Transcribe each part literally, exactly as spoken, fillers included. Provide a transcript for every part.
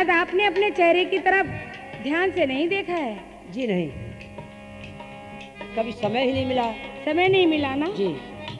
शायद आपने अपने चेहरे की तरफ ध्यान से नहीं देखा है। जी नहीं, कभी समय ही नहीं मिला। समय नहीं मिला ना जी।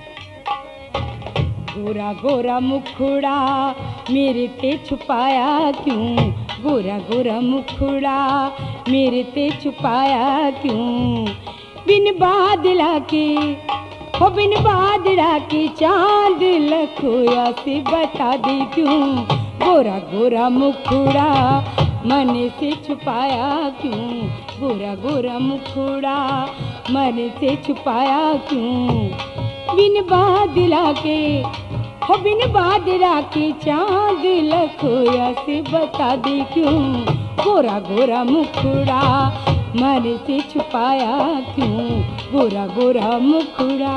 गोरा गोरा मुखड़ा मेरे ते छुपाया क्यों, गोरा गोरा मुखड़ा मेरे ते छुपाया क्यों। बिन बादला के हो बिन बादला के चांद लखोया से बता दे क्यों, गोरा गोरा मुखड़ा मन से छुपाया क्यों, गोरा गोरा मुखड़ा मन से छुपाया क्यों। बिन बादला के हो बिन बादला के चांद लखोया से बता दे क्यों, गोरा गोरा मुखड़ा मन से छुपाया क्यों, गोरा गोरा मुखड़ा।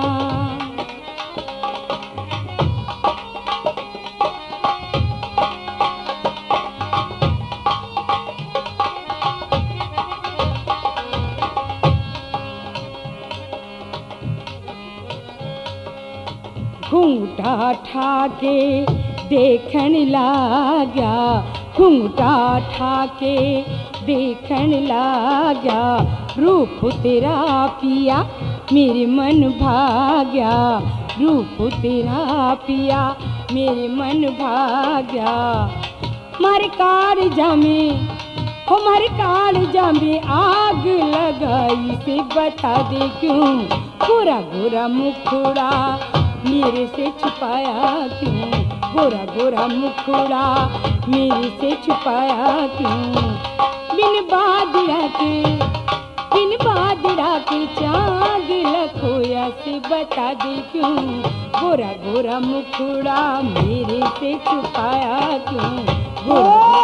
घूंघटा ठाके देखन लाग्या, घूंघटा ठाके देखन लाग्या। रूप तेरा पिया मेरे मन भाग्या, रूप तेरा पिया मेरे मन भाग्या। मारे कालजा में हो मारे कालजा में आग लगाई से बता दे क्यों, गोरा गोरा मुखड़ा मेरे से छुपाया क्यों, गोरा गोरा मुखड़ा मेरे से छुपाया क्यों। बिन बादला के बिन बादला के चांद लखोया से बता दे क्यों, गोरा गोरा मुखड़ा मेरे से छुपाया क्यों, गोरा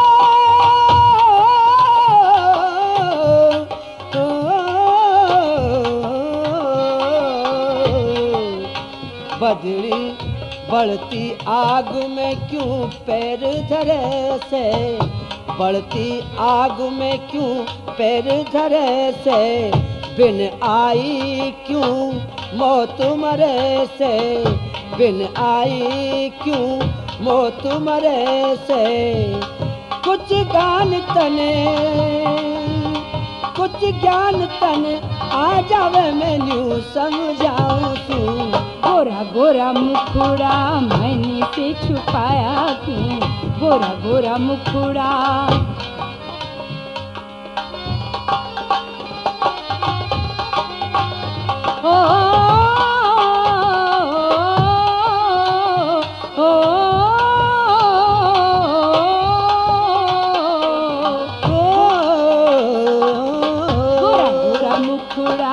बदली बढ़ती आग में क्यों पैर धरे से, बढ़ती आग में क्यों पैर धरे से। बिन आई क्यों मौत मरे से, बिन आई क्यों मौत मरे से। कुछ ज्ञान तने कुछ ज्ञान तने आ जावे मैं न्यू समझाऊं तू, गोरा गोरा मुखड़ा मैंने से छुपाया क्यों, गोरा गोरा मुखड़ा। ओ, ओ, गोरा गोरा मुखड़ा।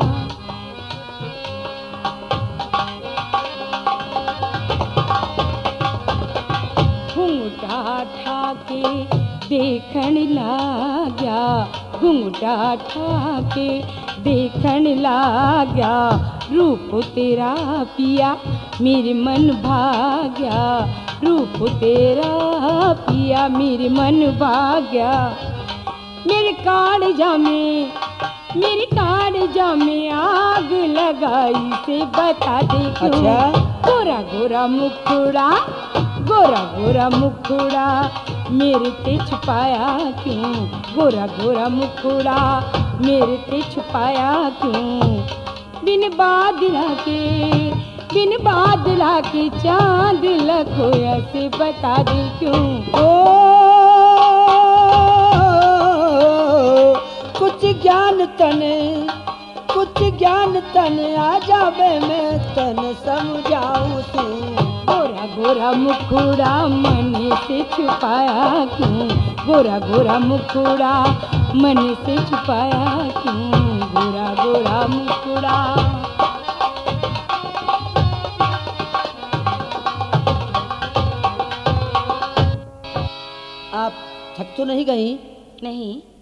घूंघटा ठाके देखन लाग्या, घूंघटा ठाके देखन लाग्या। रूप तेरा पिया मेरे मन भाग्या, रूप तेरा पिया मेरे मन भाग्या। मेरे कालजा में मेरे कालजा में आग लगाई से बता दे क्यों, अच्छा? गोरा गोरा मुखड़ा गोरा गोरा मुखड़ा मेरे ते छुपाया क्यों, गोरा गोरा मुखड़ा मेरे ते छुपाया क्यों। बिन बादला के बिन बादला के चांद लखोया से बता दे क्यों, ओ कुछ ज्ञान तने कुछ ज्ञान तने आ जावे मैं तन समझाऊं तू, गोरा गोरा मुखड़ा मन से छुपाया क्यों, गोरा गोरा मुखड़ा मन से छुपाया क्यों, गोरा गोरा मुखड़ा। आप थक तो नहीं गई? नहीं।